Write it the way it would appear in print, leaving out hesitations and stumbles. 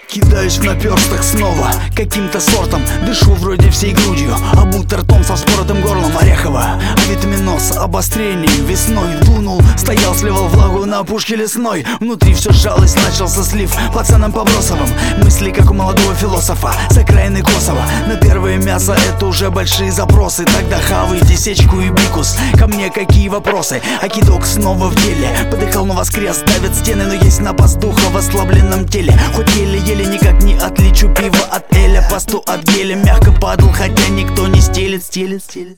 Кидаюсь в наперсток снова, каким-то сортом. Дышу вроде всей грудью, а будто ртом со вспоротым горлом Орехова. Авитаминоз, обострение весной дунул. Стоял, сливал влагу на опушке лесной. Внутри все сжалось, начался слив пацанам по Бросовым. Мысли, как у молодого философа с окраины Косово. На первое мясо это уже большие запросы. Тогда хавайте сечку и бикус. Ко мне какие вопросы? А кидок снова в деле. Подыхал, но воскрес, давят стены, но есть напас духа в ослабленном теле. Хоть еле-еле никак не отличу пиво от эля. Посту от геля мягко падал, хотя никто не стелет.